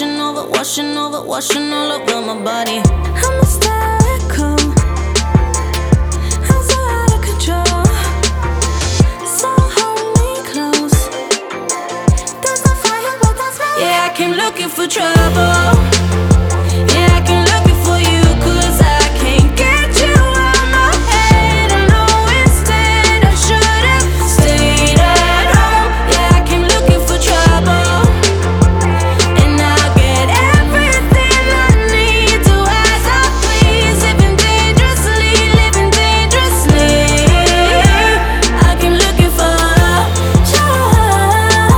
washing all over my body. I'm hysterical, I'm so out of control. So hold me close. There's no fire, but there's no. Yeah, I came looking for trouble. Yeah, I came looking for you, 'cause I can't get you out my head. I know instead I should have stayed at home. Yeah, I came looking for trouble, and I'll get everything I need to as I please. Living dangerously, living dangerously. I came looking for trouble,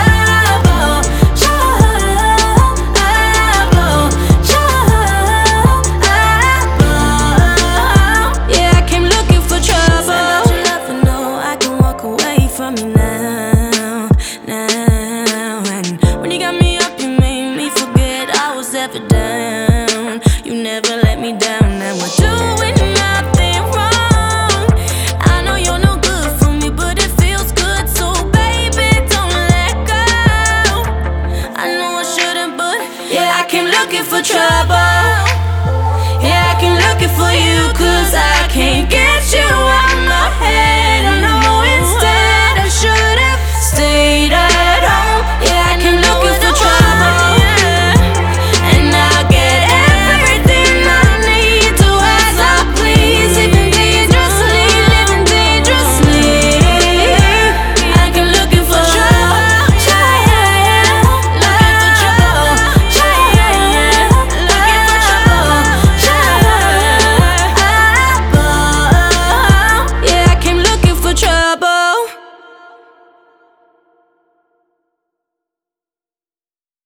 yeah, I came looking for trouble. You never know, I can walk away from you now. And when you got me up, you made me forget I was ever down. You never let me down, and we're doing nothing wrong. I know you're no good for me, but it feels good, so baby, don't let go. I know I shouldn't, but yeah, I came looking for trouble. Yeah, I came looking for you, 'cause I can't get